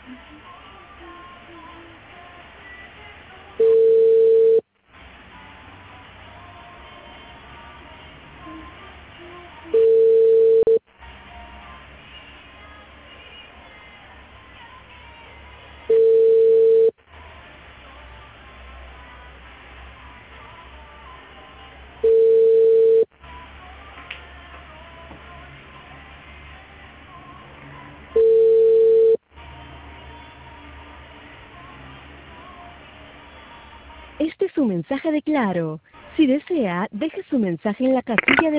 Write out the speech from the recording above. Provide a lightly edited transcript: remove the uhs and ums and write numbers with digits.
Este es su mensaje de Claro. Si desea, deje su mensaje en la casilla de